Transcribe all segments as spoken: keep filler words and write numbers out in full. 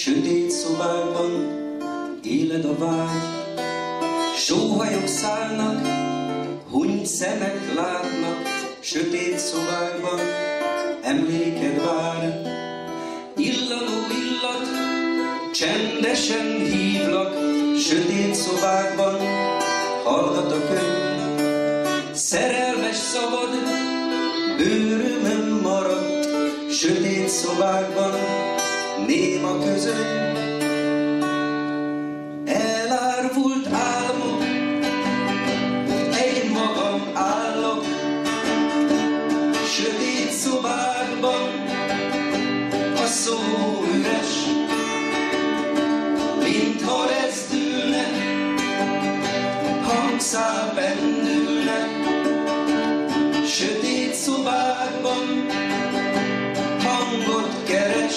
sötét szobákban éled a vágy. Sóhajok szállnak, huny szemek látnak, sötét szobákban emléked vár. Illanó illat, csendesen hívlak, sötét szobákban hallgat a könyv. Szerelmes szavad bőrömön maradt, sötét szobákban néma közöny. Elárvult álmok, egy magam állok, sötét szobákban a szó üres, mintha rezdülne, hangszál pendülne, sötét szobákban hangot keres.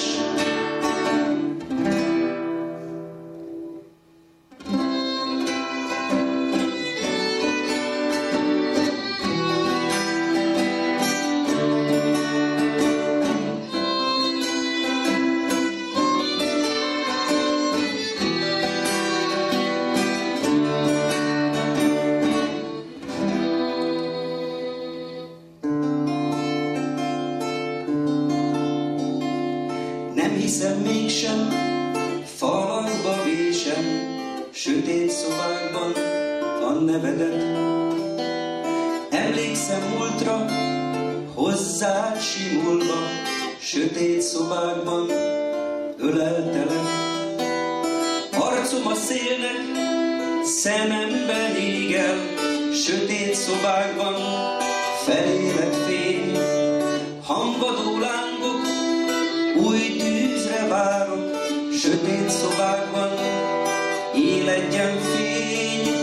Nem hiszem mégsem, falakba vésem, sötét szobákban a nevedet. Emlékszem múltra, hozzád simulva, sötét szobákban öleltelek. Arcom a szélnek, szememben égel, sötét szobákban felélek fény. Hangadó lángok, új tűzre várok, sötét szobákban éledjen fény.